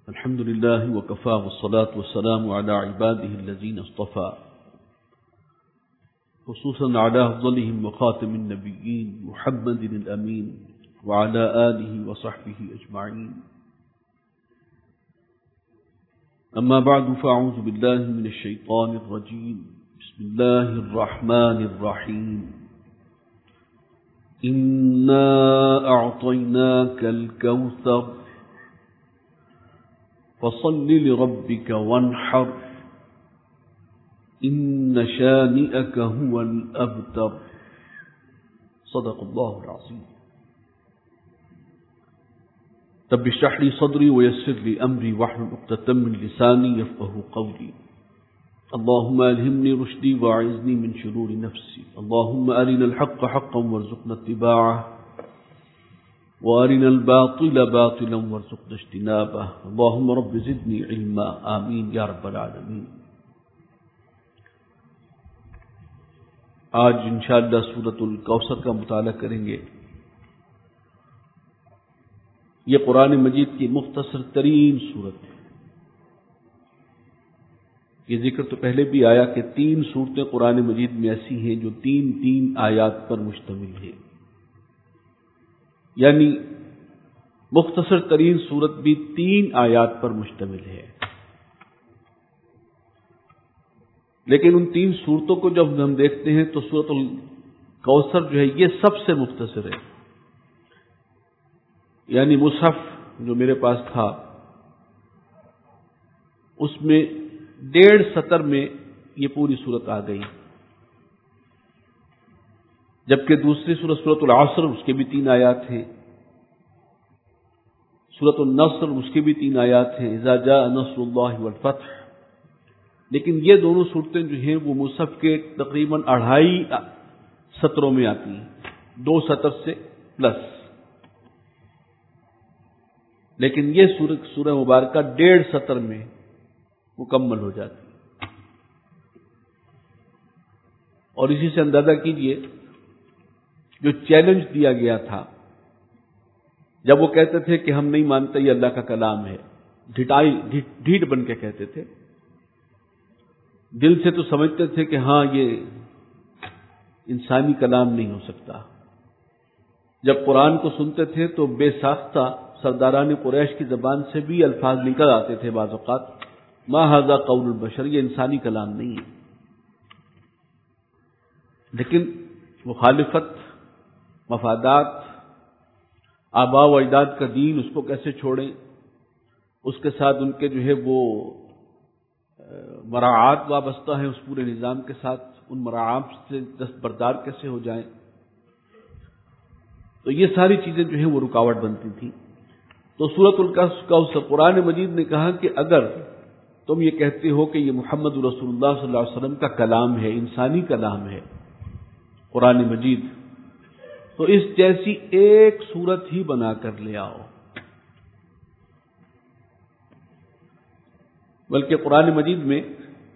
الحمد لله وكفى والصلاة والسلام على عباده الذين اصطفى خصوصا على أفضلهم وخاتم النبيين محمد الأمين وعلى آله وصحبه أجمعين. أما بعد فأعوذ بالله من الشيطان الرجيم. بسم الله الرحمن الرحيم. إنا أعطيناك الكوثر فصل لربك وانحر إن شانئك هو الأبتر. صدق الله العظيم. رب اشرح لي صدري ويسر لي أمري واحلل عقدة من لساني يفقهوا قولي. اللهم ألهمني رشدي وأعذني من شرور نفسي. اللهم أرنا الحق حقا وارزقنا اتباعه وأرنا الباطل باطلا وارزقنا اجتنابه. اللهم رب زدني علما. آمین یا رب العالمین. آج انشاءاللہ سورۃ الکوثر کا مطالعہ کریں گے. یہ قرآن مجید کی مختصر ترین سورت ہے. یہ ذکر تو پہلے بھی آیا کہ 3 سورتیں قرآن مجید میں ایسی ہیں جو 3 آیات پر مشتمل ہیں، یعنی مختصر ترین سورت بھی 3 آیات پر مشتمل ہے. لیکن ان 3 سورتوں کو جب ہم دیکھتے ہیں تو سورۃ الکوثر جو ہے یہ سب سے مختصر ہے. یعنی مصحف جو میرے پاس تھا اس میں 1.5 سطر میں یہ پوری سورت آ گئی، جبکہ دوسری سورت سورۃ العصر اس کے بھی 3 آیات ہیں، سورۃ النصر اس کے بھی 3 آیات ہیں، اذا جاء نصر اللہ والفتح. لیکن یہ دونوں صورتیں جو ہیں وہ مصحف کے تقریباً 2.5 سطروں میں آتی ہیں، 2 سطر سے پلس. لیکن یہ سورہ مبارکہ 1.5 سطر میں مکمل ہو جاتی ہے. اور اسی سے اندازہ کیجئے جو چیلنج دیا گیا تھا جب وہ کہتے تھے کہ ہم نہیں مانتے یہ اللہ کا کلام ہے، ڈھیٹ بن کے کہتے تھے، دل سے تو سمجھتے تھے کہ ہاں یہ انسانی کلام نہیں ہو سکتا. جب قرآن کو سنتے تھے تو بے ساختہ سرداران قریش کی زبان سے بھی الفاظ نکل آتے تھے بعض اوقات، ما ھذا قول البشر، یہ انسانی کلام نہیں ہے. لیکن مخالفت، مفادات، آباء و اجداد کا دین، اس کو کیسے چھوڑیں، اس کے ساتھ ان کے جو ہے وہ مراعات وابستہ ہیں اس پورے نظام کے ساتھ، ان مراعات سے دستبردار کیسے ہو جائیں. تو یہ ساری چیزیں جو ہیں وہ رکاوٹ بنتی تھی. تو سورۃ الکوثر قرآن مجید نے کہا کہ اگر تم یہ کہتے ہو کہ یہ محمد رسول اللہ صلی اللہ علیہ وسلم کا کلام ہے، انسانی کلام ہے قرآن مجید، تو اس جیسی ایک سورت ہی بنا کر لے آؤ. بلکہ قرآن مجید میں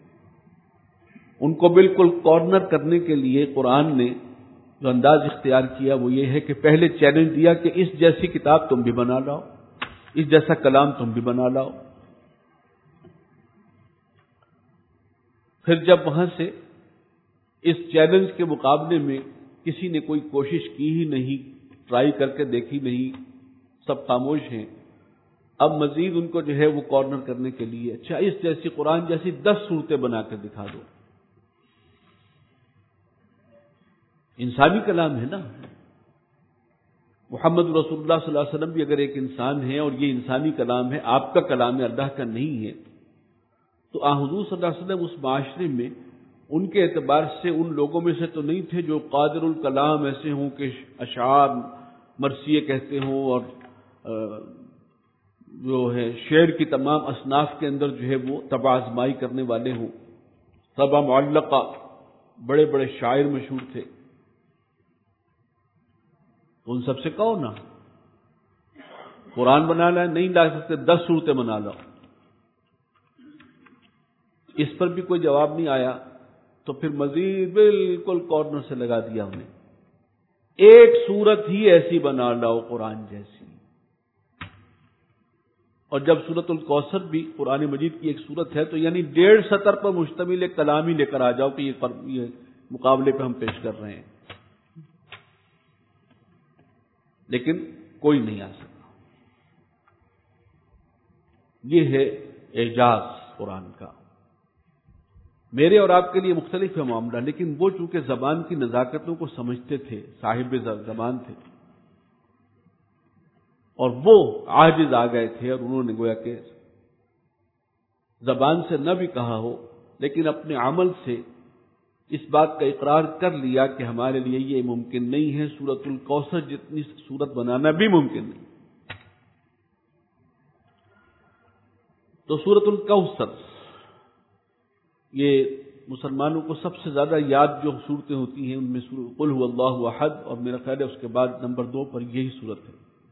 ان کو بالکل کارنر کرنے کے لیے قرآن نے جو انداز اختیار کیا وہ یہ ہے کہ پہلے چیلنج دیا کہ اس جیسی کتاب تم بھی بنا لاؤ، اس جیسا کلام تم بھی بنا لاؤ. پھر جب وہاں سے اس چیلنج کے مقابلے میں کسی نے کوئی کوشش کی ہی نہیں، ٹرائی کر کے دیکھی نہیں، سب خاموش ہیں، اب مزید ان کو جو ہے وہ کارنر کرنے کے لیے اچھا اس جیسی قرآن جیسی 10 صورتیں بنا کر دکھا دو. انسانی کلام ہے نا، محمد رسول اللہ صلی اللہ علیہ وسلم بھی اگر ایک انسان ہے اور یہ انسانی کلام ہے، آپ کا کلام ہے، اللہ کا نہیں ہے، تو حضور صلی اللہ علیہ وسلم اس معاشرے میں ان کے اعتبار سے ان لوگوں میں سے تو نہیں تھے جو قادر الکلام ایسے ہوں کہ اشعار مرثیے کہتے ہوں اور جو ہے شعر کی تمام اصناف کے اندر جو ہے وہ طبع آزمائی کرنے والے ہوں. طبع معلقہ، بڑے بڑے شاعر مشہور تھے. ان سب سے کہو نا قرآن بنا لائے، نہیں لا سکتے 10 صورتیں بنا لاؤ. اس پر بھی کوئی جواب نہیں آیا تو پھر مزید بالکل کارنر سے لگا دیا ہم نے، ایک صورت ہی ایسی بنا لاؤ قرآن جیسی. اور جب سورۃ الکوثر بھی قرآن مجید کی ایک سورت ہے تو یعنی 1.5 سطر پر مشتمل ایک کلام ہی لے کر آ جاؤ کہ یہ مقابلے پہ ہم پیش کر رہے ہیں، لیکن کوئی نہیں آ سکا۔ یہ ہے اعجاز قرآن کا۔ میرے اور آپ کے لیے مختلف ہے معاملہ، لیکن وہ چونکہ زبان کی نزاکتوں کو سمجھتے تھے، صاحب زبان تھے، اور وہ عاجز آ گئے تھے، اور انہوں نے گویا کہ زبان سے نہ بھی کہا ہو لیکن اپنے عمل سے اس بات کا اقرار کر لیا کہ ہمارے لیے یہ ممکن نہیں ہے، سورۃ الکوثر جتنی سورت بنانا بھی ممکن نہیں۔ تو سورۃ الکوثر یہ مسلمانوں کو سب سے زیادہ یاد جو صورتیں ہوتی ہیں ان میں قل هو اللہ احد، اور میرا خیال ہے اس کے بعد نمبر 2 پر یہی سورت ہے۔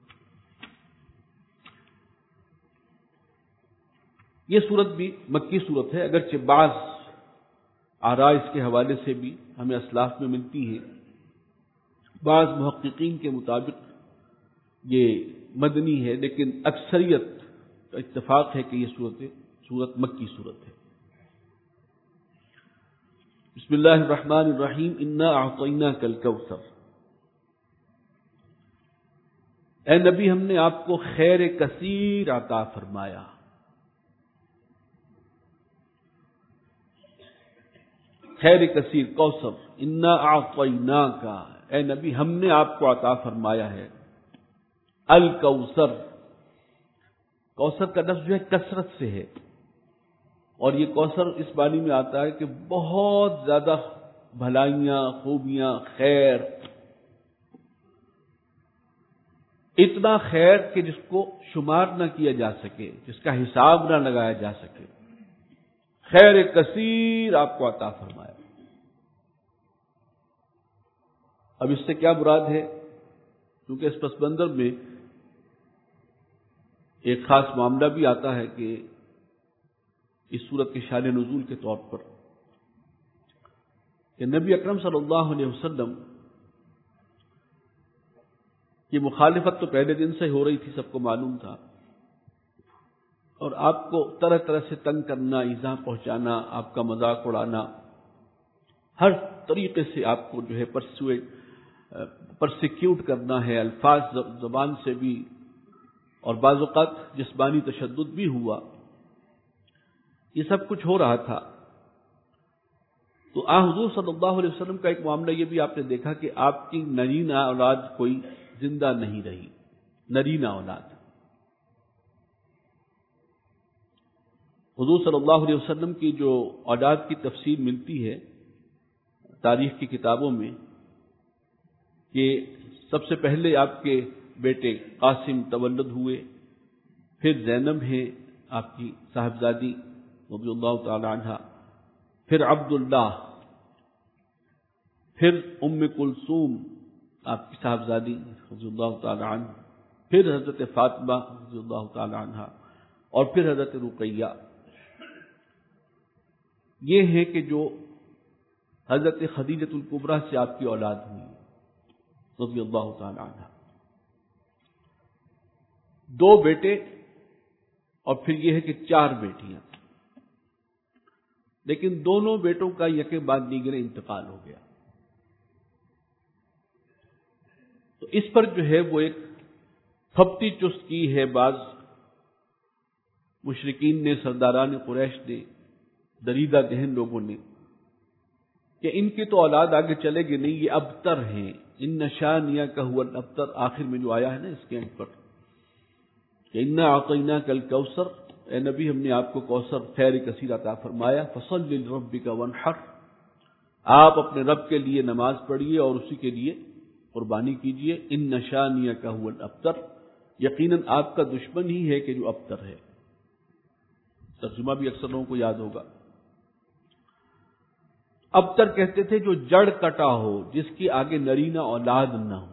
یہ سورت بھی مکی سورت ہے، اگرچہ بعض آراء اس کے حوالے سے بھی ہمیں اسلاف میں ملتی ہیں۔ بعض محققین کے مطابق یہ مدنی ہے، لیکن اکثریت کا اتفاق ہے کہ یہ سورت مکی سورت ہے۔ بسم اللہ الرحمن الرحیم، انا اعطیناک الکوثر۔ اے نبی، ہم نے آپ کو خیر کثیر عطا فرمایا۔ خیر کثیر، کوثر، انا اعطیناک، اے نبی ہم نے آپ کو عطا فرمایا ہے الکوثر۔ کوثر کا لفظ جو ہے کثرت سے ہے، اور یہ کوثر اس معنی میں آتا ہے کہ بہت زیادہ بھلائیاں، خوبیاں، خیر، اتنا خیر کہ جس کو شمار نہ کیا جا سکے، جس کا حساب نہ لگایا جا سکے، خیر کثیر آپ کو عطا فرمایا۔ اب اس سے کیا مراد ہے؟ کیونکہ اس پس منظر میں ایک خاص معاملہ بھی آتا ہے کہ اس سورت کے شان نزول کے طور پر کہ نبی اکرم صلی اللہ علیہ وسلم کی مخالفت تو پہلے دن سے ہو رہی تھی، سب کو معلوم تھا، اور آپ کو طرح طرح سے تنگ کرنا، ایذا پہنچانا، آپ کا مذاق اڑانا، ہر طریقے سے آپ کو جو ہے پرسیکیوٹ کرنا ہے، الفاظ زبان سے بھی، اور بعض اوقات جسمانی تشدد بھی ہوا، یہ سب کچھ ہو رہا تھا۔ تو حضور صلی اللہ علیہ وسلم کا ایک معاملہ یہ بھی آپ نے دیکھا کہ آپ کی نرینہ اولاد کوئی زندہ نہیں رہی، نرینہ اولاد۔ حضور صلی اللہ علیہ وسلم کی جو اولاد کی تفسیر ملتی ہے تاریخ کی کتابوں میں کہ سب سے پہلے آپ کے بیٹے قاسم تولد ہوئے، پھر زینب ہے آپ کی صاحبزادی رضی اللہ تعالی عنہ، پھر عبداللہ، پھر ام کلثوم آپ کی صاحبزادی رضی اللہ تعالی عنہ، پھر حضرت فاطمہ رضی اللہ تعالی عنہ، اور پھر حضرت رقیہ۔ یہ ہے کہ جو حضرت خدیجۃ الکبریٰ سے آپ کی اولاد ہوئی رضی اللہ تعالی عنہ، 2 بیٹے اور پھر یہ ہے کہ 4 بیٹیاں، لیکن دونوں بیٹوں کا یکے بعد دیگرے انتقال ہو گیا۔ تو اس پر جو ہے وہ ایک پھپتی چست کی ہے بعض مشرکین نے، سرداران قریش نے، دریدہ ذہن لوگوں نے، کہ ان کی تو اولاد آگے چلے گی نہیں، یہ ابتر ہیں، ان شانئک ھو الابتر، آخر میں جو آیا ہے نا اس کے اینڈ پر کہ انا اعطیناک الکوثر، اے نبی ہم نے آپ کو کوثر خیر کثیر عطا فرمایا، فصل لربک وانحر، آپ اپنے رب کے لیے نماز پڑھیے اور اسی کے لیے قربانی کیجیے، ان شانئک ھو الابتر، یقیناً آپ کا دشمن ہی ہے کہ جو ابتر ہے۔ ترجمہ بھی اکثر لوگوں کو یاد ہوگا۔ ابتر کہتے تھے جو جڑ کٹا ہو، جس کی آگے نرینہ اولاد نہ ہو۔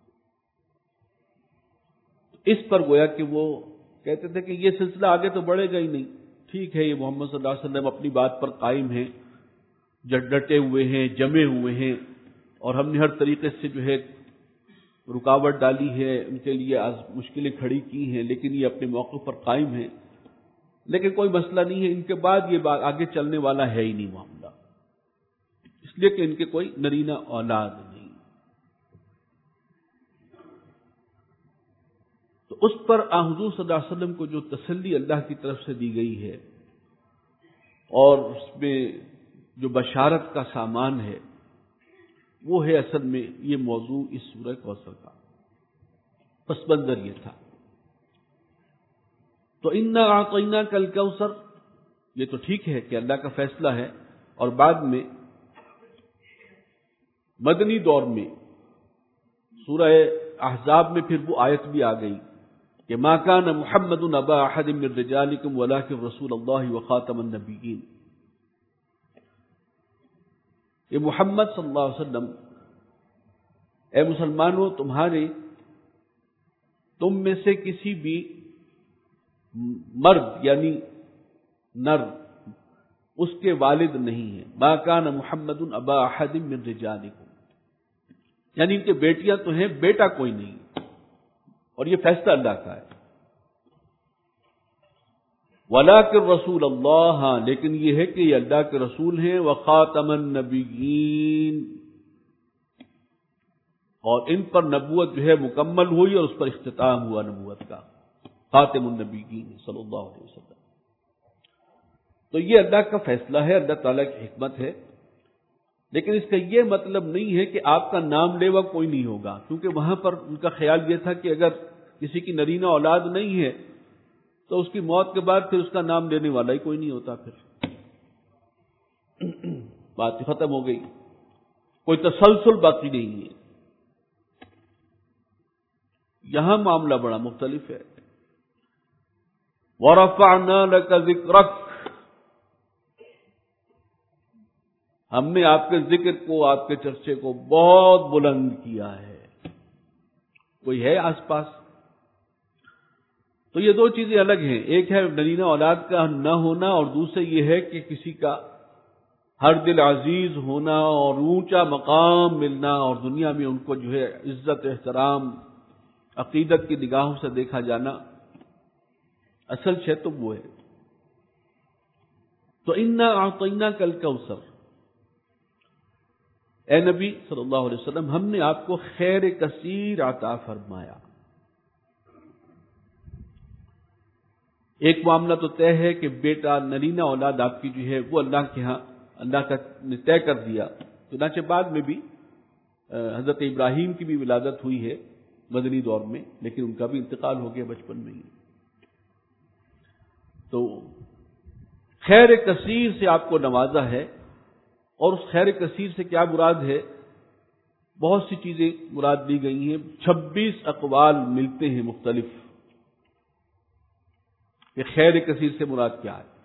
اس پر گویا کہ وہ کہتے تھے کہ یہ سلسلہ آگے تو بڑھے گا ہی نہیں، ٹھیک ہے یہ محمد صلی اللہ علیہ وسلم اپنی بات پر قائم ہیں، ڈٹے ہوئے ہیں، جمے ہوئے ہیں، اور ہم نے ہر طریقے سے جو ہے رکاوٹ ڈالی ہے، ان کے لیے مشکلیں کھڑی کی ہیں، لیکن یہ اپنے موقع پر قائم ہیں، لیکن کوئی مسئلہ نہیں ہے، ان کے بعد یہ بات آگے چلنے والا ہے ہی نہیں معاملہ، اس لیے کہ ان کے کوئی نرینہ اولاد نہیں۔ تو اس پر حضور صلی اللہ علیہ وسلم کو جو تسلی اللہ کی طرف سے دی گئی ہے اور اس میں جو بشارت کا سامان ہے، وہ ہے اصل میں یہ موضوع اس سورہ کوثر کا۔ پس منظر یہ تھا۔ تو انا اعطیناک الکوثر، یہ تو ٹھیک ہے کہ اللہ کا فیصلہ ہے، اور بعد میں مدنی دور میں سورہ احزاب میں پھر وہ آیت بھی آ گئی کہ ما کان محمد ابا احد من رجالکم ولکن رسول اللہ وخاتم النبیین۔ یہ محمد صلی اللہ علیہ وسلم، اے مسلمانوں، تم میں سے کسی بھی مرد یعنی نر اس کے والد نہیں ہے۔ ما کان محمد ابا احد من رجالکم، یعنی ان کے بیٹیاں تو ہیں، بیٹا کوئی نہیں، اور یہ فیصلہ اللہ کا ہے۔ وَلَٰكِن رسول اللہ، ہاں لیکن یہ ہے کہ یہ اللہ کے رسول ہیں، وَخَاتَمَ النَّبِيِّينَ، اور ان پر نبوت جو ہے مکمل ہوئی اور اس پر اختتام ہوا نبوت کا، خاتم النبیین صلی اللہ علیہ وسلم۔ تو یہ اللہ کا فیصلہ ہے، اللہ تعالیٰ کی حکمت ہے، لیکن اس کا یہ مطلب نہیں ہے کہ آپ کا نام لیوا کوئی نہیں ہوگا، کیونکہ وہاں پر ان کا خیال یہ تھا کہ اگر کسی کی نرینہ اولاد نہیں ہے تو اس کی موت کے بعد پھر اس کا نام لینے والا ہی کوئی نہیں ہوتا، پھر بات ختم ہو گئی، کوئی تسلسل باقی نہیں ہے۔ یہاں معاملہ بڑا مختلف ہے۔ وَرَفَعْنَا لَكَ ذِكْرَكَ، ہم نے آپ کے ذکر کو، آپ کے چرچے کو بہت بلند کیا ہے۔ کوئی ہے آس پاس؟ تو یہ دو چیزیں الگ ہیں، ایک ہے نرینہ اولاد کا نہ ہونا، اور دوسرے یہ ہے کہ کسی کا ہر دل عزیز ہونا اور اونچا مقام ملنا، اور دنیا میں ان کو جو ہے عزت احترام عقیدت کی نگاہوں سے دیکھا جانا، اصل شے تو وہ ہے۔ تو انا اعطیناک الکوثر، اے نبی صلی اللہ علیہ وسلم، ہم نے آپ کو خیر کثیر عطا فرمایا۔ ایک معاملہ تو طے ہے کہ بیٹا نرینہ اولاد آپ کی جو ہے وہ اللہ کے ہاں اللہ کا نے طے کر دیا، چنانچہ بعد میں بھی حضرت ابراہیم کی بھی ولادت ہوئی ہے مدنی دور میں، لیکن ان کا بھی انتقال ہو گیا بچپن میں ہی۔ تو خیر کثیر سے آپ کو نوازا ہے، اور اس خیر کثیر سے کیا مراد ہے؟ بہت سی چیزیں مراد لی گئی ہیں، 26 اقوال ملتے ہیں مختلف کہ خیر کثیر سے مراد کیا ہے۔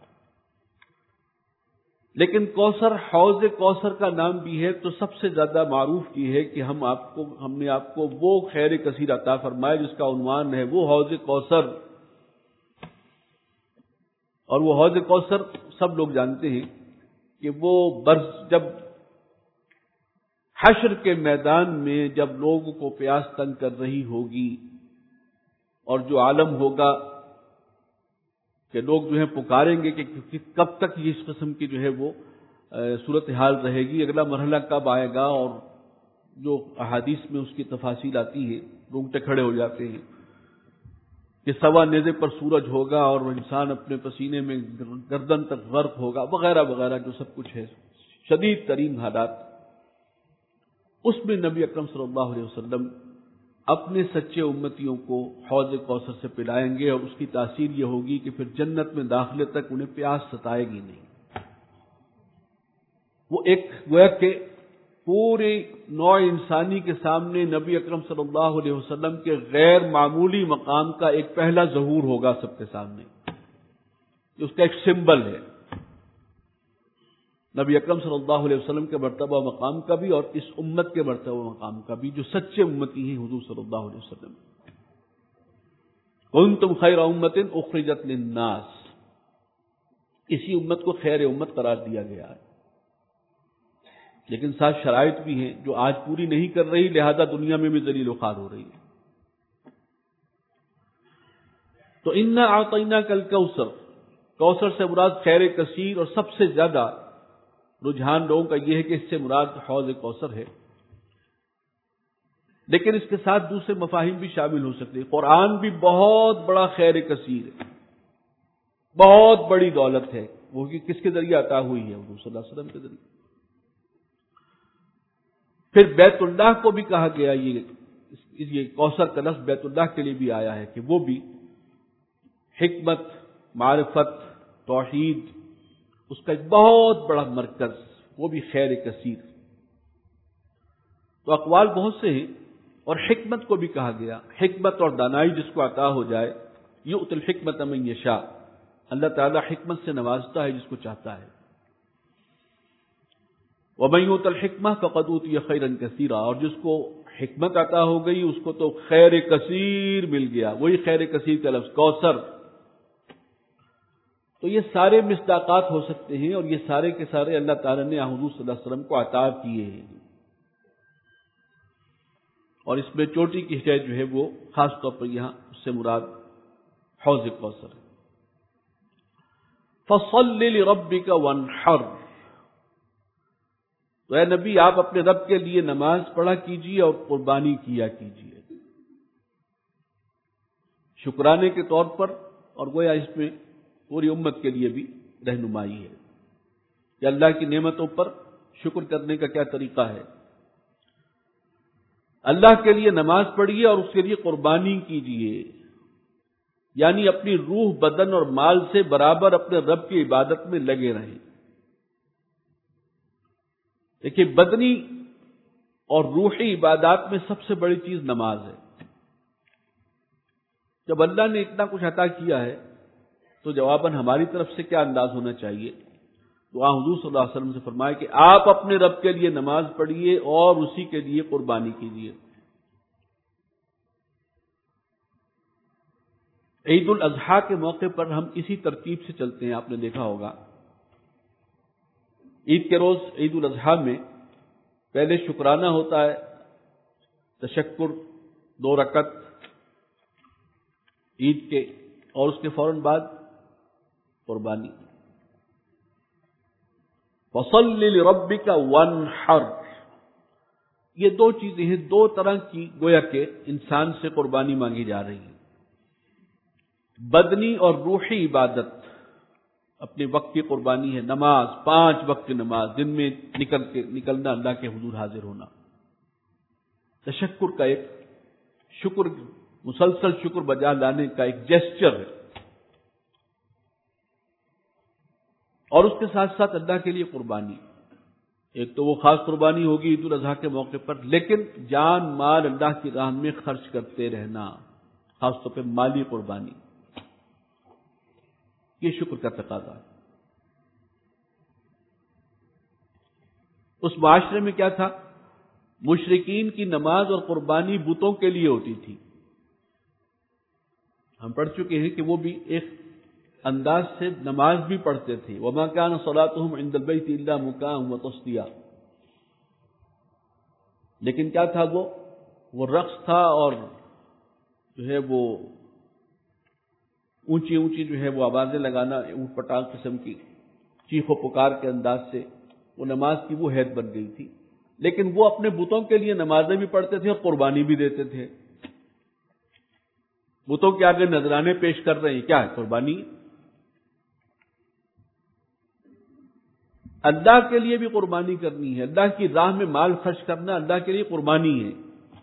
لیکن کوثر، حوض کوثر کا نام بھی ہے، تو سب سے زیادہ معروف یہ ہے کہ ہم نے آپ کو وہ خیر کثیر عطا فرمایا جس کا عنوان ہے وہ حوض کوثر۔ اور وہ حوض کوثر سب لوگ جانتے ہیں کہ وہ برس جب حشر کے میدان میں جب لوگوں کو پیاس تنگ کر رہی ہوگی، اور جو عالم ہوگا کہ لوگ جو ہے پکاریں گے کہ کب تک یہ اس قسم کی جو ہے وہ صورتحال رہے گی، اگلا مرحلہ کب آئے گا، اور جو احادیث میں اس کی تفاصیل آتی ہے، رونگٹے کھڑے ہو جاتے ہیں کہ سوا نیزے پر سورج ہوگا اور انسان اپنے پسینے میں گردن تک غرق ہوگا، وغیرہ وغیرہ جو سب کچھ ہے، شدید ترین حالات۔ اس میں نبی اکرم صلی اللہ علیہ وسلم اپنے سچے امتیوں کو حوض کوثر سے پلائیں گے، اور اس کی تاثیر یہ ہوگی کہ پھر جنت میں داخلے تک انہیں پیاس ستائے گی نہیں۔ وہ ایک گویا کہ پورے نوع انسانی کے سامنے نبی اکرم صلی اللہ علیہ وسلم کے غیر معمولی مقام کا ایک پہلا ظہور ہوگا سب کے سامنے، اس کا ایک سمبل ہے نبی اکرم صلی اللہ علیہ وسلم کے مرتبہ مقام کا بھی، اور اس امت کے مرتبہ مقام کا بھی، جو سچے امتی ہیں حضور صلی اللہ علیہ وسلم۔ کنتم خیر امت اخرجت للناس، اسی امت کو خیر امت قرار دیا گیا ہے، لیکن ساتھ شرائط بھی ہیں جو آج پوری نہیں کر رہی، لہذا دنیا میں بھی ذلیل و خوار ہو رہی ہے۔ تو انا اعطیناک الکوثر، کوثر سے مراد خیر کثیر، اور سب سے زیادہ رجحان لوگوں کا یہ ہے کہ اس سے مراد حوض کوثر ہے، لیکن اس کے ساتھ دوسرے مفاہیم بھی شامل ہو سکتے ہیں۔ قرآن بھی بہت بڑا خیر کثیر ہے، بہت بڑی دولت ہے، وہ کس کے ذریعے عطا ہوئی ہے؟ حضور صلی اللہ علیہ وسلم کے ذریعے۔ پھر بیت اللہ کو بھی کہا گیا، یہ کوثر کا لفظ بیت اللہ کے لیے بھی آیا ہے کہ وہ بھی حکمت، معرفت، توحید، اس کا ایک بہت بڑا مرکز، وہ بھی خیر کثیر۔ تو اقوال بہت سے ہیں، اور حکمت کو بھی کہا گیا، حکمت اور دانائی جس کو عطا ہو جائے، یؤتی الحکمت من یشاء، اللہ تعالیٰ حکمت سے نوازتا ہے جس کو چاہتا ہے۔ وَمَن یؤت الحکمہ فقد اوتی خیرا کثیرا، اور جس کو حکمت عطا ہو گئی اس کو تو خیر کثیر مل گیا، وہی خیر کثیر کا لفظ کوثر۔ تو یہ سارے مصداقات ہو سکتے ہیں، اور یہ سارے کے سارے اللہ تعالیٰ نے حضور صلی اللہ علیہ وسلم کو عطا کیے ہیں، اور اس میں چوٹی کی شے جو ہے وہ خاص طور پر یہاں اس سے مراد حوض کوثر ہے۔ فَصَلِّ لِرَبِّكَ وَانْحَرْ، تو اے نبی آپ اپنے رب کے لیے نماز پڑھا کیجیے اور قربانی کیا کیجیے، شکرانے کے طور پر، اور گویا اس میں پوری امت کے لیے بھی رہنمائی ہے کہ اللہ کی نعمتوں پر شکر کرنے کا کیا طریقہ ہے۔ اللہ کے لیے نماز پڑھیے اور اس کے لیے قربانی کیجیے، یعنی اپنی روح، بدن اور مال سے برابر اپنے رب کی عبادت میں لگے رہیں۔ دیکھیے، بدنی اور روحی عبادات میں سب سے بڑی چیز نماز ہے۔ جب اللہ نے اتنا کچھ عطا کیا ہے تو جواباً ہماری طرف سے کیا انداز ہونا چاہیے؟ تو حضور صلی اللہ علیہ وسلم سے فرمایا کہ آپ اپنے رب کے لیے نماز پڑھیے اور اسی کے لیے قربانی کیجیے۔ عید الاضحیٰ کے موقع پر ہم اسی ترتیب سے چلتے ہیں، آپ نے دیکھا ہوگا۔ عید کے روز، عید الاضحیٰ میں پہلے شکرانہ ہوتا ہے، تشکر، 2 رکعت عید کے، اور اس کے فوراً بعد قربانی۔ فَصَلِّ لِرَبِّكَ وَانْحَرْ، یہ 2 چیزیں ہیں، 2 طرح کی گویا کہ انسان سے قربانی مانگی جا رہی ہے۔ بدنی اور روحی عبادت، اپنے وقت کی قربانی ہے، نماز، 5 وقت کی نماز، دن میں نکلنا، اللہ کے حضور حاضر ہونا، تشکر کا ایک شکر، مسلسل شکر بجا لانے کا ایک جیسچر ہے، اور اس کے ساتھ ساتھ اللہ کے لیے قربانی۔ ایک تو وہ خاص قربانی ہوگی عید الاضحیٰ کے موقع پر، لیکن جان مال اللہ کی راہ میں خرچ کرتے رہنا، خاص طور پہ مالی قربانی، یہ شکر کا تقاضا ہے۔ اس معاشرے میں کیا تھا؟ مشرکین کی نماز اور قربانی بتوں کے لیے ہوتی تھی۔ ہم پڑھ چکے ہیں کہ وہ بھی ایک انداز سے نماز بھی پڑھتے تھے، وَمَا كَانَ صَلَاتُهُمْ عِندَ الْبَيْتِ إِلَّا مُكَاءً وَتَصْدِيًا، لیکن کیا تھا؟ وہ رقص تھا، اور جو ہے وہ اونچی اونچی جو ہے وہ آوازیں لگانا، اونٹ پٹانگ قسم کی چیخ و پکار کے انداز سے وہ نماز کی وہ حید بن گئی تھی۔ لیکن وہ اپنے بتوں کے لیے نمازیں بھی پڑھتے تھے اور قربانی بھی دیتے تھے۔ بتوں کے آگے نذرانے پیش کر رہے ہیں، کیا ہے؟ قربانی۔ اللہ کے لیے بھی قربانی کرنی ہے، اللہ کی راہ میں مال خرچ کرنا اللہ کے لیے قربانی ہے،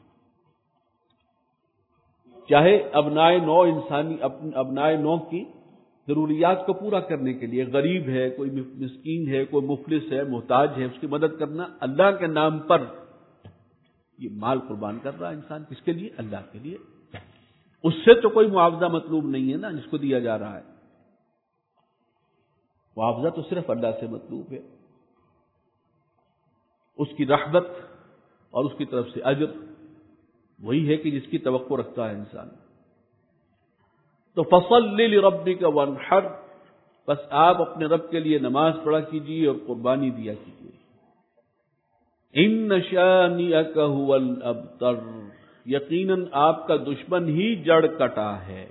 چاہے ابنائے نو کی ضروریات کو پورا کرنے کے لیے، غریب ہے، کوئی مسکین ہے، کوئی مفلس ہے، محتاج ہے، اس کی مدد کرنا، اللہ کے نام پر یہ مال قربان کر رہا ہے انسان، کس کے لیے؟ اللہ کے لیے۔ اس سے تو کوئی معاوضہ مطلوب نہیں ہے نا جس کو دیا جا رہا ہے، معاوضہ تو صرف اللہ سے مطلوب ہے، اس کی رحمت اور اس کی طرف سے اجر، وہی ہے کہ جس کی توقع رکھتا ہے انسان۔ تو فَصَلِّ لِرَبِّكَ وَانْحَرْ، بس آپ اپنے رب کے لیے نماز پڑھا کیجیے اور قربانی دیا کیجیے۔ ان شانئک ھو الابتر، یقیناً آپ کا دشمن ہی جڑ کٹا ہے۔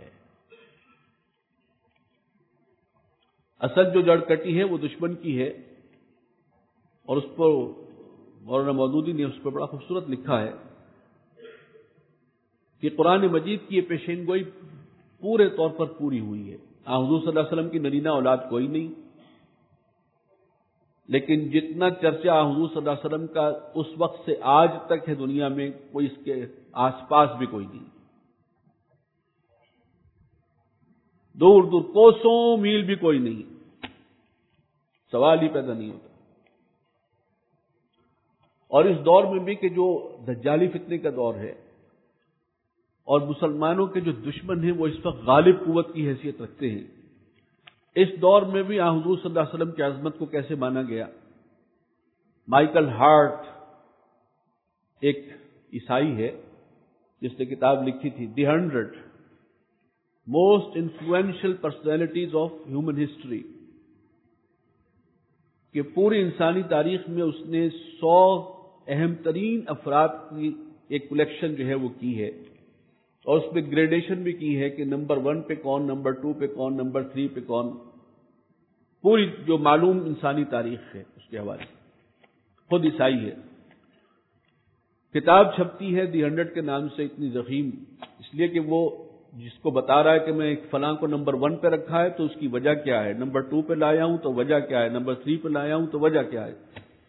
اصل جو جڑ کٹی ہے وہ دشمن کی ہے، اور اس پر مولانا مودودی نے اس پر بڑا خوبصورت لکھا ہے کہ قرآن مجید کی یہ پیشین گوئی پورے طور پر پوری ہوئی ہے۔ حضور صلی اللہ علیہ وسلم کی نرینہ اولاد کوئی نہیں، لیکن جتنا چرچا حضور صلی اللہ علیہ وسلم کا اس وقت سے آج تک ہے دنیا میں، کوئی اس کے آس پاس بھی کوئی نہیں، دور دور کوسوں میل بھی کوئی نہیں، سوال ہی پیدا نہیں ہوتا۔ اور اس دور میں بھی کہ جو دجالی فتنے کا دور ہے اور مسلمانوں کے جو دشمن ہیں وہ اس وقت غالب قوت کی حیثیت رکھتے ہیں، اس دور میں بھی حضور صلی اللہ علیہ وسلم کی عظمت کو کیسے مانا گیا؟ مائیکل ہارٹ ایک عیسائی ہے جس نے کتاب لکھی تھی the 100 most influential personalities of human history, کہ پوری انسانی تاریخ میں اس نے 100 اہم ترین افراد کی ایک کلیکشن جو ہے وہ کی ہے، اور اس میں گریڈیشن بھی کی ہے کہ نمبر 1 پہ کون، نمبر 2 پہ کون، نمبر 3 پہ کون، پوری جو معلوم انسانی تاریخ ہے اس کے حوالے سے۔ خود عیسائی ہے، کتاب چھپتی ہے دی 100 کے نام سے، اتنی ضخیم، اس لیے کہ وہ جس کو بتا رہا ہے کہ میں ایک فلاں کو نمبر 1 پہ رکھا ہے تو اس کی وجہ کیا ہے، نمبر 2 پہ لایا ہوں تو وجہ کیا ہے، نمبر 3 پہ لایا ہوں تو وجہ کیا ہے،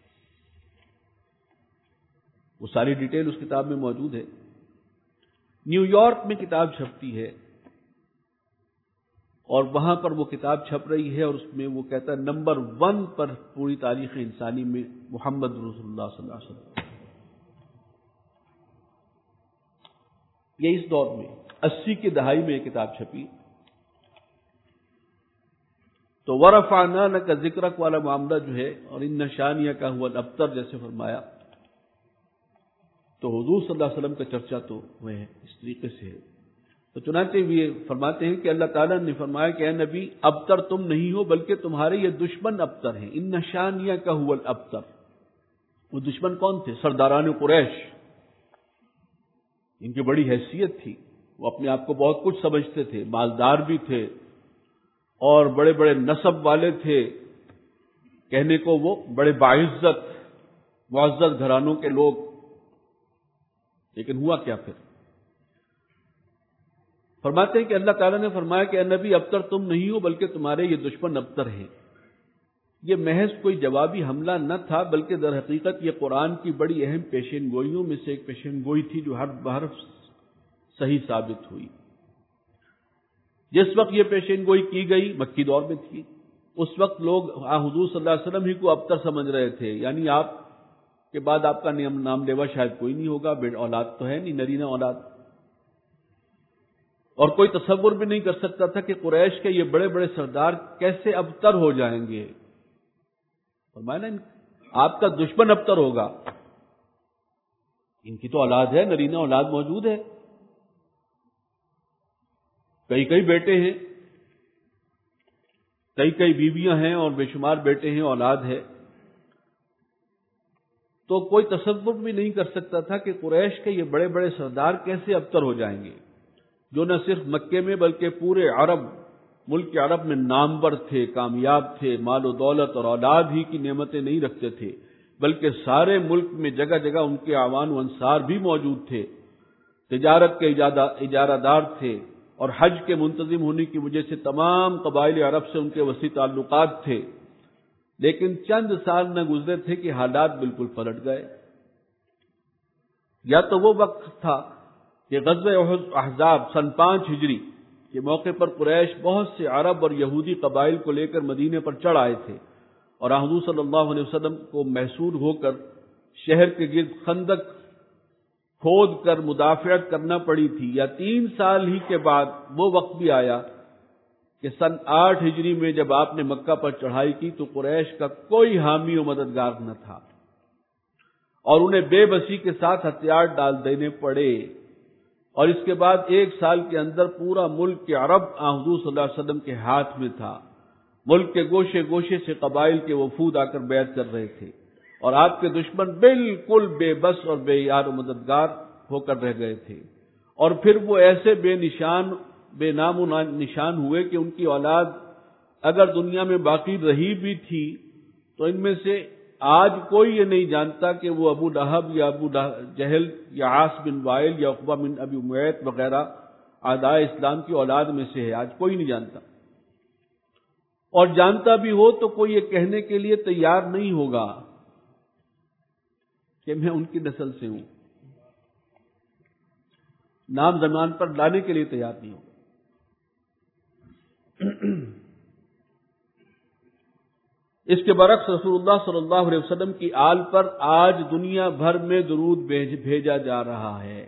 وہ ساری ڈیٹیل اس کتاب میں موجود ہے۔ نیو یارک میں کتاب چھپتی ہے اور وہاں پر وہ کتاب چھپ رہی ہے، اور اس میں وہ کہتا ہے نمبر 1 پر پوری تاریخ انسانی میں محمد رسول اللہ صلی اللہ علیہ وسلم۔ یہ اس دور میں 80 کی دہائی میں یہ کتاب چھپی، تو ورفعنا لک ذکرک والا معاملہ جو ہے، اور ان شانئک ھو الابتر جیسے فرمایا، تو حضور صلی اللہ علیہ وسلم کا چرچا تو وہ ہے اس طریقے سے ہے۔ تو چنانچہ یہ فرماتے ہیں کہ اللہ تعالیٰ نے فرمایا کہ اے نبی ابتر تم نہیں ہو بلکہ تمہارے یہ دشمن ابتر ہیں، ان شانئک ھو الابتر۔ وہ دشمن کون تھے؟ سرداران قریش، ان کی بڑی حیثیت تھی، وہ اپنے آپ کو بہت کچھ سمجھتے تھے، مالدار بھی تھے اور بڑے بڑے نسب والے تھے، کہنے کو وہ بڑے باعزت معزز گھرانوں کے لوگ، لیکن ہوا کیا پھر؟ فرماتے ہیں کہ اللہ تعالیٰ نے فرمایا کہ اے نبی ابتر تم نہیں ہو بلکہ تمہارے یہ دشمن ابتر ہیں۔ یہ محض کوئی جوابی حملہ نہ تھا، بلکہ در حقیقت یہ قرآن کی بڑی اہم پیشین گوئیوں میں سے ایک پیشین گوئی تھی جو ہر بحرف صحیح ثابت ہوئی۔ جس وقت یہ پیشین گوئی کی گئی مکی دور میں تھی، اس وقت لوگ حضور صلی اللہ علیہ وسلم ہی کو ابتر سمجھ رہے تھے، یعنی آپ کے بعد آپ کا نام لیوا شاید کوئی نہیں ہوگا، اولاد تو ہے نہیں، نرینہ اولاد، اور کوئی تصور بھی نہیں کر سکتا تھا کہ قریش کے یہ بڑے بڑے سردار کیسے ابتر ہو جائیں گے۔ فرمایا نا آپ کا دشمن ابتر ہوگا، ان کی تو اولاد ہے، نرینہ اولاد موجود ہے، کئی بیٹے ہیں، کئی بیویاں ہیں اور بے شمار بیٹے ہیں، اولاد ہے، تو کوئی تصور بھی نہیں کر سکتا تھا کہ قریش کے یہ بڑے بڑے سردار کیسے ابتر ہو جائیں گے، جو نہ صرف مکے میں بلکہ پورے عرب ملک کے عرب میں نامور تھے، کامیاب تھے، مال و دولت اور اولاد ہی کی نعمتیں نہیں رکھتے تھے، بلکہ سارے ملک میں جگہ جگہ ان کے اعوان و انصار بھی موجود تھے، تجارت کے اجارہ دار تھے، اور حج کے منتظم ہونے کی وجہ سے تمام قبائل عرب سے ان کے وسیع تعلقات تھے۔ لیکن چند سال نہ گزرے تھے کہ حالات بالکل پلٹ گئے۔ یا تو وہ وقت تھا کہ غزوہ احزاب سن 5 ہجری کے موقع پر قریش بہت سے عرب اور یہودی قبائل کو لے کر مدینے پر چڑھ آئے تھے، اور حضور صلی اللہ علیہ وسلم کو محصور ہو کر شہر کے گرد خندق کھود کر مدافعت کرنا پڑی تھی، یا 3 سال ہی کے بعد وہ وقت بھی آیا کہ سن 8 ہجری میں جب آپ نے مکہ پر چڑھائی کی تو قریش کا کوئی حامی و مددگار نہ تھا، اور انہیں بے بسی کے ساتھ ہتھیار ڈال دینے پڑے، اور اس کے بعد 1 سال کے اندر پورا ملک کے عرب حضور صلی اللہ علیہ وسلم کے ہاتھ میں تھا۔ ملک کے گوشے گوشے سے قبائل کے وفود آ کر بیعت کر رہے تھے، اور آپ کے دشمن بالکل بے بس اور بے یار و مددگار ہو کر رہ گئے تھے، اور پھر وہ ایسے بے نام و نشان ہوئے کہ ان کی اولاد اگر دنیا میں باقی رہی بھی تھی تو ان میں سے آج کوئی یہ نہیں جانتا کہ وہ ابو لہب یا ابو جہل یا عاص بن وائل یا عقبہ بن ابی معیط وغیرہ اعداء اسلام کی اولاد میں سے ہے، آج کوئی نہیں جانتا، اور جانتا بھی ہو تو کوئی یہ کہنے کے لیے تیار نہیں ہوگا کہ میں ان کی نسل سے ہوں، نام زبان پر لانے کے لیے تیار نہیں ہوگا۔ اس کے برعکس رسول اللہ صلی اللہ علیہ وسلم کی آل پر آج دنیا بھر میں درود بھیجا جا رہا ہے،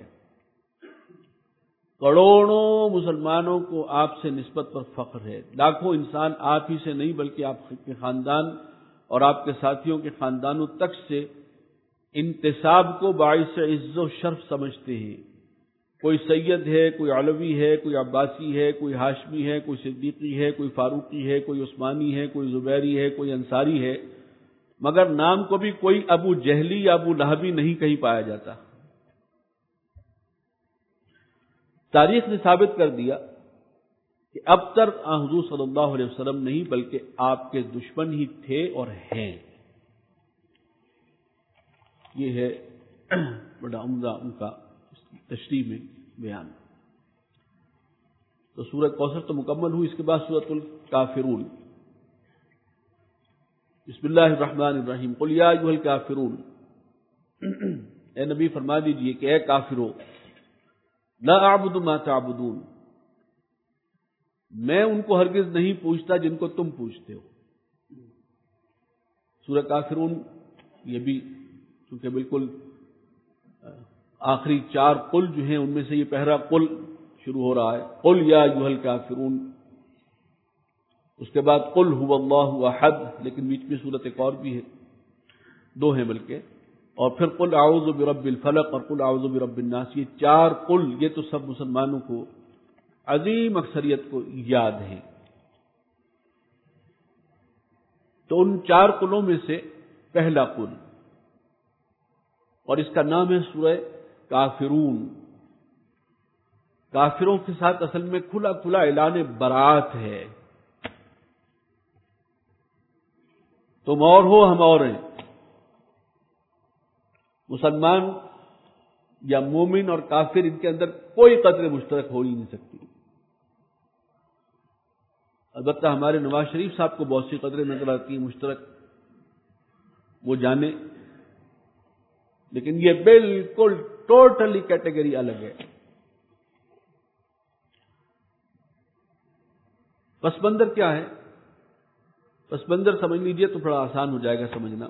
کروڑوں مسلمانوں کو آپ سے نسبت پر فخر ہے، لاکھوں انسان آپ ہی سے نہیں بلکہ آپ کے خاندان اور آپ کے ساتھیوں کے خاندانوں تک سے انتساب کو باعث عز و شرف سمجھتے ہیں، کوئی سید ہے، کوئی علوی ہے، کوئی عباسی ہے، کوئی ہاشمی ہے، کوئی صدیقی ہے، کوئی فاروقی ہے، کوئی عثمانی ہے، کوئی زبیری ہے، کوئی انصاری ہے، مگر نام کو بھی کوئی ابو جہلی یا ابو لہبی نہیں کہیں پایا جاتا۔ تاریخ نے ثابت کر دیا کہ اب تک حضور صلی اللہ علیہ وسلم نہیں بلکہ آپ کے دشمن ہی تھے اور ہیں۔ یہ ہے بڑا عمدہ ان کا تشریح میں بیان۔ تو سورہ کوثر تو مکمل ہوئی، اس کے بعد سورۃ الکافرون۔ بسم اللہ الرحمن الرحیم، قل یا ایھا الکافرون، اے نبی فرما دیجئے کہ اے کافرو، لا اعبد ما تعبدون، میں ان کو ہرگز نہیں پوچھتا جن کو تم پوچھتے ہو۔ سورہ کافرون یہ بھی چونکہ بالکل آخری 4 قل جو ہیں ان میں سے یہ پہلا قل شروع ہو رہا ہے، قل یا ایھا الکافرون، اس کے بعد قل ھو اللہ احد، لیکن بیچ میں سورت ایک اور بھی ہے، 2 ہیں بلکہ، اور پھر قل اعوذ برب الفلق اور قل اعوذ برب الناس، یہ 4 قل یہ تو سب مسلمانوں کو عظیم اکثریت کو یاد ہیں۔ تو ان 4 قلوں میں سے پہلا قل، اور اس کا نام ہے سورہ کافرون۔ کافروں کے ساتھ اصل میں کھلا کھلا اعلان برات ہے، تم اور ہو ہم اور ہیں، مسلمان یا مومن اور کافر ان کے اندر کوئی قدر مشترک ہو ہی نہیں سکتی۔ البتہ ہمارے نواز شریف صاحب کو بہت سی قدریں نظر آتی ہیں مشترک، وہ جانے، لیکن یہ بالکل ٹوٹلی کیٹیگری الگ ہے۔ پس منظر کیا ہے؟ پس منظر سمجھ لیجئے تو بڑا آسان ہو جائے گا سمجھنا،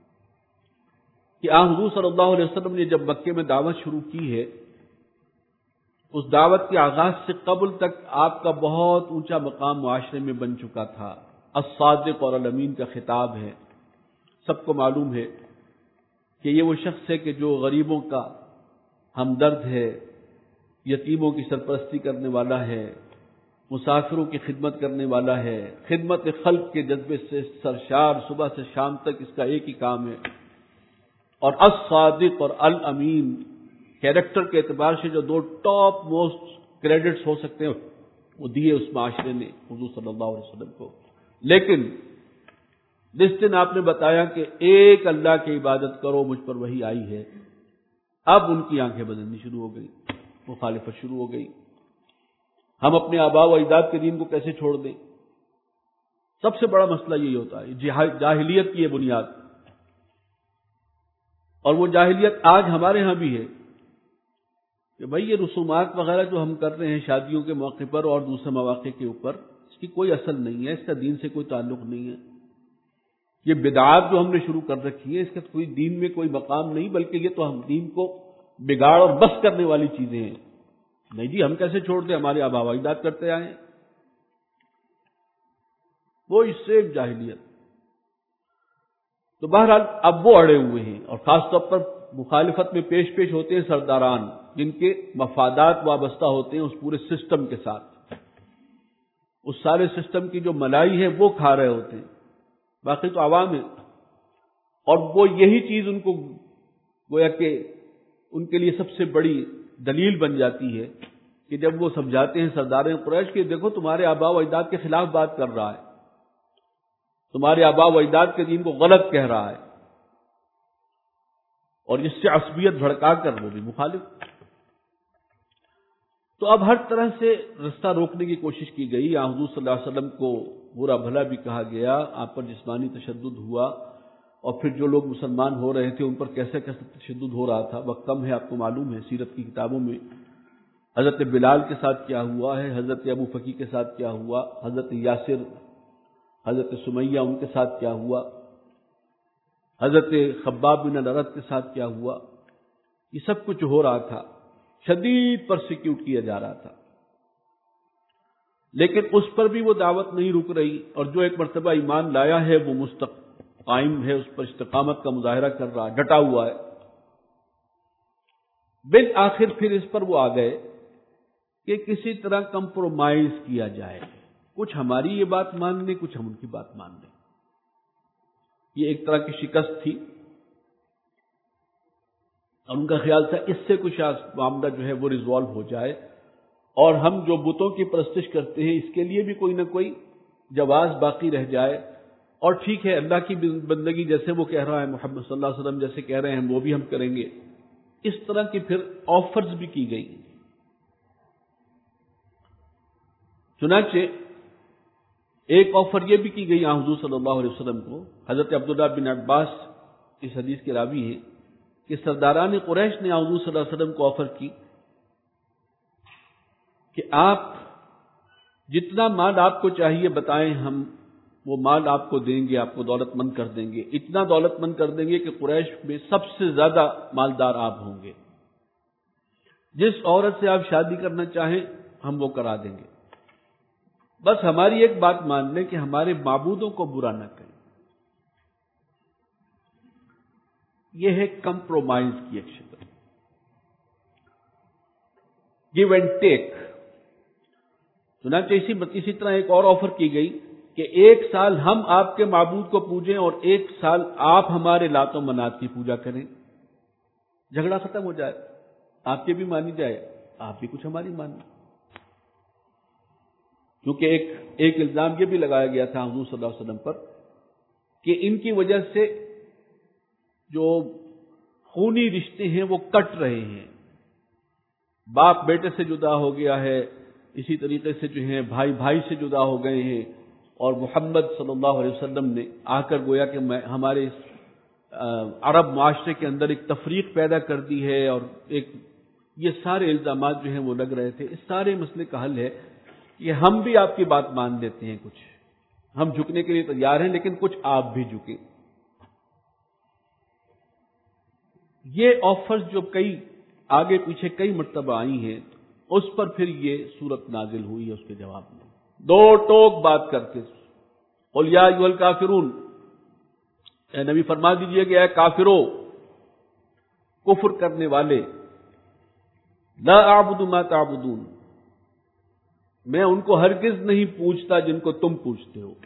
کہ حضور صلی اللہ علیہ وسلم نے جب مکے میں دعوت شروع کی ہے، اس دعوت کے آغاز سے قبل تک آپ کا بہت اونچا مقام معاشرے میں بن چکا تھا۔ الصادق اور الامین کا خطاب ہے، سب کو معلوم ہے کہ یہ وہ شخص ہے کہ جو غریبوں کا ہمدرد ہے، یتیموں کی سرپرستی کرنے والا ہے، مسافروں کی خدمت کرنے والا ہے، خدمت خلق کے جذبے سے سرشار، صبح سے شام تک اس کا ایک ہی کام ہے۔ اور الصادق اور الامین کیریکٹر کے اعتبار سے جو 2 ٹاپ موسٹ کریڈٹس ہو سکتے ہیں وہ دیے اس معاشرے نے حضور صلی اللہ علیہ وسلم کو۔ لیکن جس دن آپ نے بتایا کہ ایک اللہ کی عبادت کرو، مجھ پر وحی آئی ہے، اب ان کی آنکھیں بدلنی شروع ہو گئی، مخالفت شروع ہو گئی۔ ہم اپنے آباء و اجداد کے دین کو کیسے چھوڑ دیں؟ سب سے بڑا مسئلہ یہی ہوتا ہے، جاہلیت کی یہ بنیاد، اور وہ جاہلیت آج ہمارے ہاں بھی ہے کہ بھئی یہ رسومات وغیرہ جو ہم کر رہے ہیں شادیوں کے موقع پر اور دوسرے مواقع کے اوپر، اس کی کوئی اصل نہیں ہے، اس کا دین سے کوئی تعلق نہیں ہے۔ یہ بدعات جو ہم نے شروع کر رکھی ہے، اس کا کوئی دین میں کوئی مقام نہیں، بلکہ یہ تو ہم دین کو بگاڑ اور بس کرنے والی چیزیں ہیں۔ نہیں جی، ہم کیسے چھوڑ دیں، ہمارے آباء و اجداد کرتے آئے ہیں۔ وہ اس سے جاہلیت۔ تو بہرحال اب وہ اڑے ہوئے ہیں، اور خاص طور پر مخالفت میں پیش ہوتے ہیں سرداران، جن کے مفادات وابستہ ہوتے ہیں اس پورے سسٹم کے ساتھ۔ اس سارے سسٹم کی جو ملائی ہے وہ کھا رہے ہوتے ہیں، باقی تو عوام ہے۔ اور وہ یہی چیز ان کو گویا کہ ان کے لیے سب سے بڑی دلیل بن جاتی ہے کہ جب وہ سمجھاتے ہیں سردار قریش کہ دیکھو تمہارے آباء و اجداد کے خلاف بات کر رہا ہے، تمہارے آباء و اجداد کے دین کو غلط کہہ رہا ہے، اور اس سے عصبیت بھڑکا کر وہ بھی مخالف۔ تو اب ہر طرح سے رستہ روکنے کی کوشش کی گئی، حضور صلی اللہ علیہ وسلم کو برا بھلا بھی کہا گیا، آپ پر جسمانی تشدد ہوا، اور پھر جو لوگ مسلمان ہو رہے تھے ان پر کیسے کیسے تشدد ہو رہا تھا، وقت کم ہے آپ کو معلوم ہے، سیرت کی کتابوں میں حضرت بلال کے ساتھ کیا ہوا ہے، حضرت ابو فقی کے ساتھ کیا ہوا، حضرت یاسر، حضرت سمیہ ان کے ساتھ کیا ہوا، حضرت خباب بن الارت کے ساتھ کیا ہوا، یہ سب کچھ ہو رہا تھا، شدید پرسیکیوٹ کیا جا رہا تھا، لیکن اس پر بھی وہ دعوت نہیں رک رہی، اور جو ایک مرتبہ ایمان لایا ہے وہ قائم ہے، اس پر استقامت کا مظاہرہ کر رہا ہے، ڈٹا ہوا ہے۔ بالآخر پھر اس پر وہ آ گئے کہ کسی طرح کمپرومائز کیا جائے، کچھ ہماری یہ بات مان لیں، کچھ ہم ان کی بات مان لیں۔ یہ ایک طرح کی شکست تھی، اور ان کا خیال تھا اس سے کچھ معاملہ جو ہے وہ ریزالو ہو جائے، اور ہم جو بتوں کی پرستش کرتے ہیں اس کے لیے بھی کوئی نہ کوئی جواز باقی رہ جائے، اور ٹھیک ہے اللہ کی بندگی جیسے وہ کہہ رہا ہے، محمد صلی اللہ علیہ وسلم جیسے کہہ رہے ہیں وہ بھی ہم کریں گے۔ اس طرح کی پھر آفرز بھی کی گئی۔ چنانچہ ایک آفر یہ بھی کی گئی حضور صلی اللہ علیہ وسلم کو، حضرت عبداللہ بن عباس اس حدیث کے راوی ہیں کہ سرداران قریش نے حضور صلی اللہ علیہ وسلم کو آفر کی کہ آپ جتنا مال آپ کو چاہیے بتائیں، ہم وہ مال آپ کو دیں گے، آپ کو دولت مند کر دیں گے، اتنا دولت مند کر دیں گے کہ قریش میں سب سے زیادہ مالدار آپ ہوں گے، جس عورت سے آپ شادی کرنا چاہیں ہم وہ کرا دیں گے، بس ہماری ایک بات مان لیں کہ ہمارے معبودوں کو برا نہ کریں۔ یہ ہے کمپرومائز کی ایک شکل، گیو اینڈ ٹیک۔ چنانچہ اسی طرح ایک اور آفر کی گئی کہ ایک سال ہم آپ کے معبود کو پوجیں اور ایک سال آپ ہمارے لات و منات کی پوجا کریں، جھگڑا ختم ہو جائے، آپ کی بھی مانی جائے، آپ بھی کچھ ہماری مانی۔ کیونکہ ایک الزام یہ بھی لگایا گیا تھا حضور صلی اللہ علیہ وسلم پر کہ ان کی وجہ سے جو خونی رشتے ہیں وہ کٹ رہے ہیں، باپ بیٹے سے جدا ہو گیا ہے، اسی طریقے سے جو ہیں بھائی بھائی سے جدا ہو گئے ہیں، اور محمد صلی اللہ علیہ وسلم نے آ کر گویا کہ ہمارے عرب معاشرے کے اندر ایک تفریق پیدا کر دی ہے، اور یہ سارے الزامات جو ہیں وہ لگ رہے تھے۔ اس سارے مسئلے کا حل ہے کہ ہم بھی آپ کی بات مان لیتے ہیں، کچھ ہم جھکنے کے لیے تیار ہیں، لیکن کچھ آپ بھی جھکیں۔ یہ آفرز جو کئی آگے پیچھے کئی مرتبہ آئی ہیں، اس پر پھر یہ صورت نازل ہوئی ہے اس کے جواب میں، دو ٹوک بات کر کے، قل یا ایھا الکافرون، اے نبی فرما دیجئے کہ اے کافرو، کفر کرنے والے، لا اعبد ما تعبدون، میں ان کو ہرگز نہیں پوجتا جن کو تم پوجتے ہو،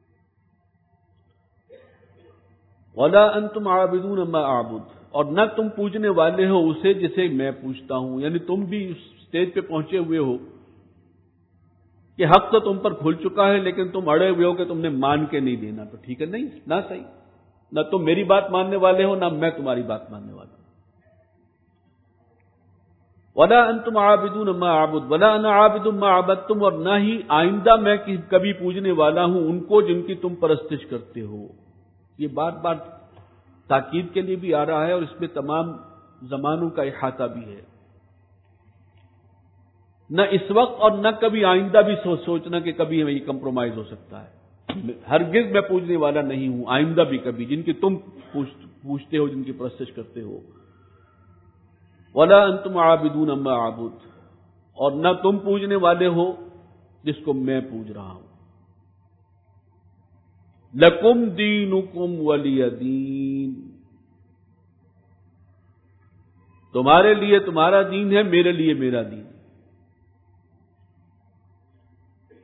ولا انتم عابدون ما اعبد، اور نہ تم پوجنے والے ہو اسے جسے میں پوجتا ہوں، یعنی تم بھی اس اسٹیج پہ پہنچے ہوئے ہو کہ حق تو تم پر کھل چکا ہے، لیکن تم اڑے ہوئے ہو کہ تم نے مان کے نہیں دینا، تو ٹھیک ہے، نہیں نہ صحیح، نہ تم میری بات ماننے والے ہو، نہ میں تمہاری بات ماننے والا ہوں۔ ولا انتم عابدون ما اعبد ولا انا عابد ما عبدتم، اور نہ ہی آئندہ میں کبھی پوجنے والا ہوں ان کو جن کی تم پرستش کرتے ہو۔ یہ بار بار تاکید کے لیے بھی آ رہا ہے، اور اس میں تمام زمانوں کا احاطہ بھی ہے، نہ اس وقت اور نہ کبھی آئندہ بھی سوچنا کہ کبھی ہمیں یہ کمپرومائز ہو سکتا ہے، ہرگز میں پوجنے والا نہیں ہوں، آئندہ بھی کبھی، جن کی تم پوجتے ہو، جن کی پرستش کرتے ہو۔ ولا انتم عابدون ما اعبد، اور نہ تم پوجنے والے ہو جس کو میں پوج رہا ہوں۔ لکم دینکم ولی دین، تمہارے لیے تمہارا دین ہے، میرے لیے میرا دین۔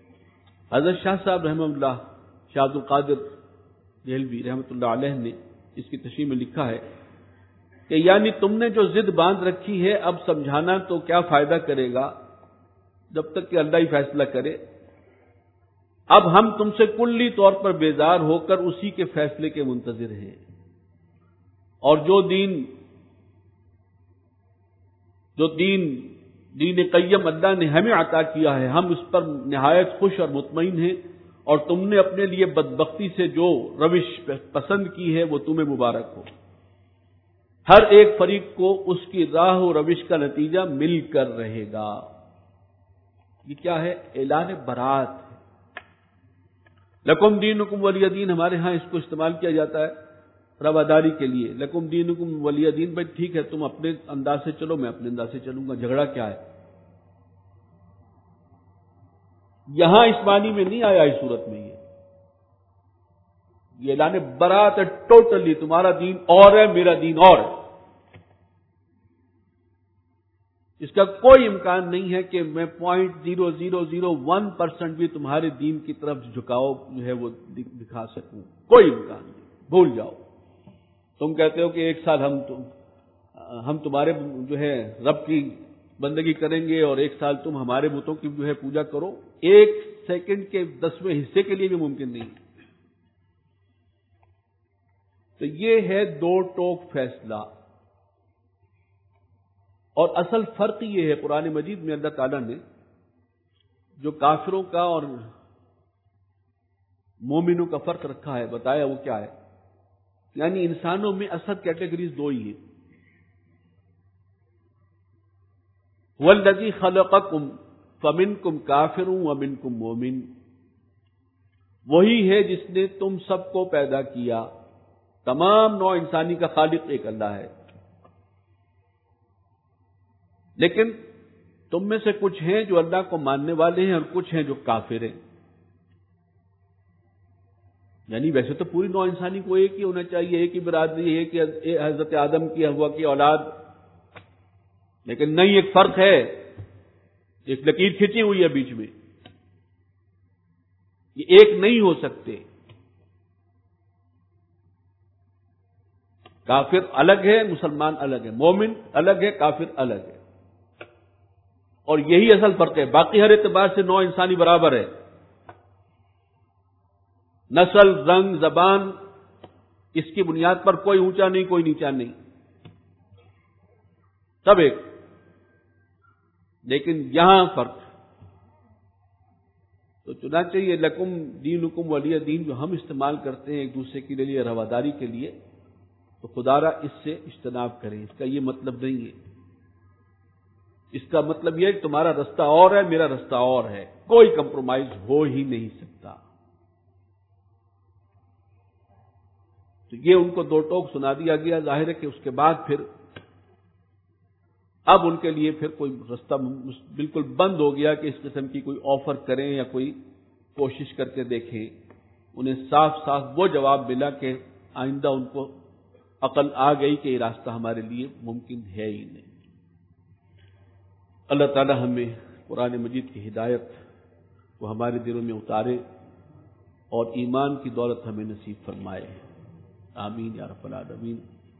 حضرت شاہ صاحب رحمہ اللہ، شاہ عبد القادر دہلوی رحمۃ اللہ علیہ نے اس کی تشریح میں لکھا ہے کہ یعنی تم نے جو ضد باندھ رکھی ہے اب سمجھانا تو کیا فائدہ کرے گا جب تک کہ اللہ ہی فیصلہ کرے. اب ہم تم سے کلی طور پر بیزار ہو کر اسی کے فیصلے کے منتظر ہیں. اور جو دین قیم اللہ نے ہمیں عطا کیا ہے ہم اس پر نہایت خوش اور مطمئن ہیں، اور تم نے اپنے لیے بدبختی سے جو روش پسند کی ہے وہ تمہیں مبارک ہو. ہر ایک فریق کو اس کی راہ و روش کا نتیجہ مل کر رہے گا. یہ کیا ہے؟ اعلان برات ہے. لکم دینکم ولی دین، ہمارے ہاں اس کو استعمال کیا جاتا ہے رواداری کے لیے. لکم دینکم ولی دین، بھائی ٹھیک ہے تم اپنے انداز سے چلو میں اپنے انداز سے چلوں گا، جھگڑا کیا ہے؟ یہاں اس معنی میں نہیں آیا اس صورت میں. یہ اعلان برات ہے، ٹوٹلی تمہارا دین اور ہے میرا دین اور ہے. اس کا کوئی امکان نہیں ہے کہ میں 0.0001% بھی تمہارے دین کی طرف جھکاؤ جو ہے وہ دکھا سکوں. کوئی امکان نہیں، بھول جاؤ. تم کہتے ہو کہ ایک سال ہم تمہارے جو ہے رب کی بندگی کریں گے اور ایک سال تم ہمارے بتوں کی جو ہے پوجا کرو، ایک سیکنڈ کے 10ویں حصے کے لیے بھی ممکن نہیں. تو یہ ہے دو ٹوک فیصلہ. اور اصل فرق یہ ہے قرآن مجید میں اللہ تعالیٰ نے جو کافروں کا اور مومنوں کا فرق رکھا ہے بتایا وہ کیا ہے. یعنی انسانوں میں اصل کیٹیگریز دو ہی ہیں. وَالَّذِي خَلَقَكُمْ فَمِنْكُمْ كَافِرٌ وَمِنْكُمْ مُؤْمِنٌ، وہی ہے جس نے تم سب کو پیدا کیا. تمام نوع انسانی کا خالق ایک اللہ ہے، لیکن تم میں سے کچھ ہیں جو اللہ کو ماننے والے ہیں اور کچھ ہیں جو کافر ہیں. یعنی ویسے تو پوری نوع انسانی کو ایک ہی ہونا چاہیے، ایک ہی برادری، ایک ہی حضرت آدم کی حوا کی اولاد، لیکن نہیں، ایک فرق ہے، ایک لکیر کھینچی ہوئی ہے بیچ میں. یہ ایک نہیں ہو سکتے. کافر الگ ہے، مسلمان الگ ہے، مومن الگ ہے، کافر الگ ہے. اور یہی اصل فرق ہے. باقی ہر اعتبار سے نوع انسانی برابر ہے. نسل، رنگ، زبان، اس کی بنیاد پر کوئی اونچا نہیں، کوئی نیچا نہیں، سب ایک. لیکن یہاں فرق. تو چنانچہ یہ لکم دینکم ولی دین جو ہم استعمال کرتے ہیں ایک دوسرے کے لیے رواداری کے لیے، تو خدا را اس سے اجتناب کریں. اس کا یہ مطلب نہیں ہے. اس کا مطلب یہ ہے کہ تمہارا رستہ اور ہے، میرا رستہ اور ہے، کوئی کمپرومائز ہو ہی نہیں سکتا. تو یہ ان کو دو ٹوک سنا دیا گیا. ظاہر ہے کہ اس کے بعد پھر اب ان کے لیے پھر کوئی رستہ بالکل بند ہو گیا کہ اس قسم کی کوئی آفر کریں یا کوئی کوشش کر کے دیکھیں. انہیں صاف صاف وہ جواب ملا کہ آئندہ ان کو عقل آ گئی کہ یہ راستہ ہمارے لیے ممکن ہے ہی نہیں. اللہ تعالی ہمیں قرآن مجید کی ہدایت وہ ہمارے دلوں میں اتارے اور ایمان کی دولت ہمیں نصیب فرمائے. آمین یا رب العالمین.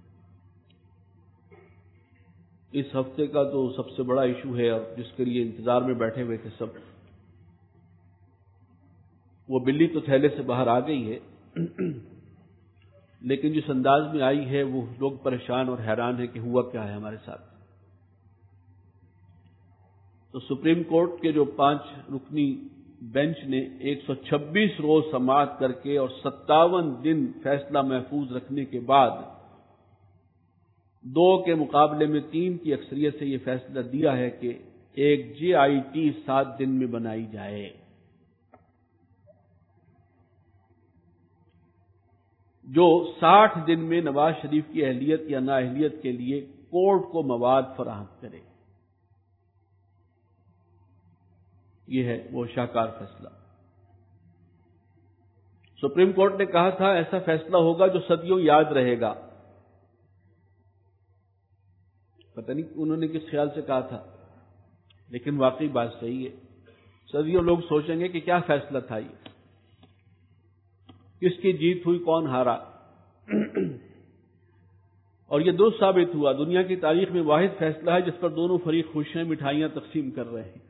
اس ہفتے کا تو سب سے بڑا ایشو ہے اور جس کے لیے انتظار میں بیٹھے ہوئے تھے سب، وہ بلی تو تھیلے سے باہر آ گئی ہے، لیکن جس انداز میں آئی ہے وہ لوگ پریشان اور حیران ہیں کہ ہوا کیا ہے ہمارے ساتھ. تو سپریم کورٹ کے جو 5 رکنی بینچ نے 126 روز سماعت کر کے اور 57 دن فیصلہ محفوظ رکھنے کے بعد 2 کے مقابلے میں 3 کی اکثریت سے یہ فیصلہ دیا ہے کہ ایک JIT 7 دن میں بنائی جائے، جو 60 دن میں نواز شریف کی اہلیت یا نااہلیت کے لیے کورٹ کو مواد فراہم کرے. یہ ہے وہ شاہکار فیصلہ. سپریم کورٹ نے کہا تھا ایسا فیصلہ ہوگا جو صدیوں یاد رہے گا. پتہ نہیں انہوں نے کس خیال سے کہا تھا، لیکن واقعی بات صحیح ہے. صدیوں لوگ سوچیں گے کہ کیا فیصلہ تھا یہ، کس کی جیت ہوئی، کون ہارا. اور یہ درست ثابت ہوا. دنیا کی تاریخ میں واحد فیصلہ ہے جس پر دونوں فریق خوش ہیں، مٹھائیاں تقسیم کر رہے ہیں.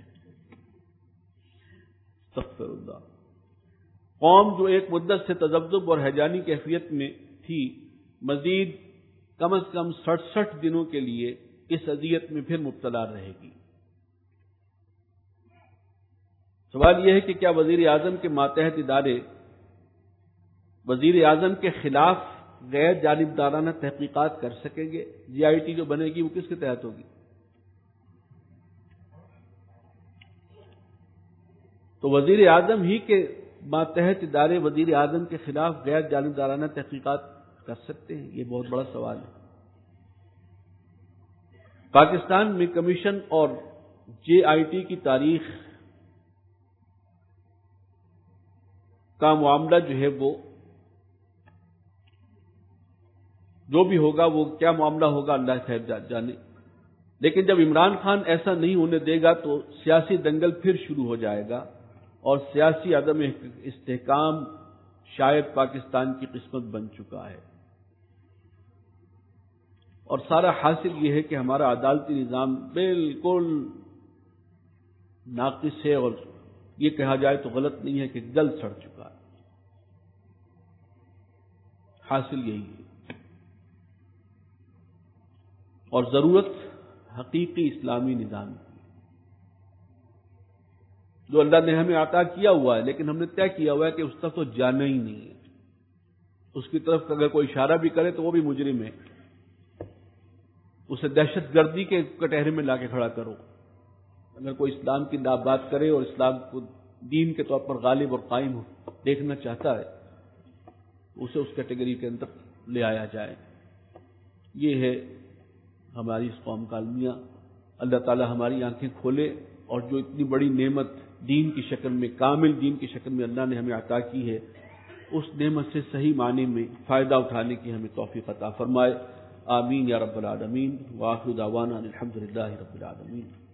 استغفر اللہ. قوم جو ایک مدت سے تذبذب اور ہیجانی کیفیت میں تھی، مزید کم از کم 67 دنوں کے لیے اس اذیت میں پھر مبتلا رہے گی. سوال یہ ہے کہ کیا وزیر اعظم کے ماتحت ادارے وزیر اعظم کے خلاف غیر جانبدارانہ تحقیقات کر سکیں گے؟ جی آئی ٹی جو بنے گی وہ کس کے تحت ہوگی؟ تو وزیر اعظم ہی کے ماتحت ادارے وزیر اعظم کے خلاف غیر جانبدارانہ تحقیقات کر سکتے ہیں؟ یہ بہت بڑا سوال ہے. پاکستان میں کمیشن اور جے آئی ٹی کی تاریخ کا معاملہ جو ہے وہ جو بھی ہوگا، وہ کیا معاملہ ہوگا اللہ خیر جانے. لیکن جب عمران خان ایسا نہیں ہونے دے گا تو سیاسی دنگل پھر شروع ہو جائے گا اور سیاسی عدم استحکام شاید پاکستان کی قسمت بن چکا ہے. اور سارا حاصل یہ ہے کہ ہمارا عدالتی نظام بالکل ناقص ہے، اور یہ کہا جائے تو غلط نہیں ہے کہ گل سڑ چکا ہے. حاصل یہی ہے. اور ضرورت حقیقی اسلامی نظام کی، جو اللہ نے ہمیں عطا کیا ہوا ہے، لیکن ہم نے طے کیا ہوا ہے کہ اس طرف تو جانا ہی نہیں ہے. اس کی طرف اگر کوئی اشارہ بھی کرے تو وہ بھی مجرم ہے. اسے دہشت گردی کے کٹہرے میں لا کے کھڑا کرو. اگر کوئی اسلام کی بات کرے اور اسلام کو دین کے طور پر غالب اور قائم دیکھنا چاہتا ہے، اسے اس کیٹیگری کے اندر لے آیا جائے. یہ ہے ہماری اس قوم کا المیہ. اللہ تعالی ہماری آنکھیں کھولے اور جو اتنی بڑی نعمت دین کی شکل میں، کامل دین کی شکل میں اللہ نے ہمیں عطا کی ہے، اس نعمت سے صحیح معنی میں فائدہ اٹھانے کی ہمیں توفیق عطا فرمائے. آمین یا رب العالمین. وآخر دعوانا الحمدللہ رب العالمین.